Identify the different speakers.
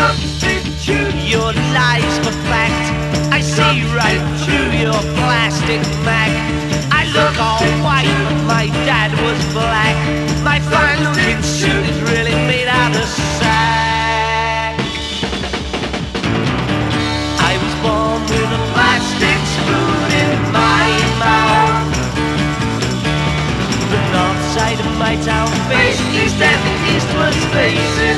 Speaker 1: substitute your lies for fact. I see right through your plastic Mac. I look all white, but my dad was black. My fine-looking suit is really made out of sack. I was born with a plastic spoon in my mouth. The north side of my town faced east and the east was facing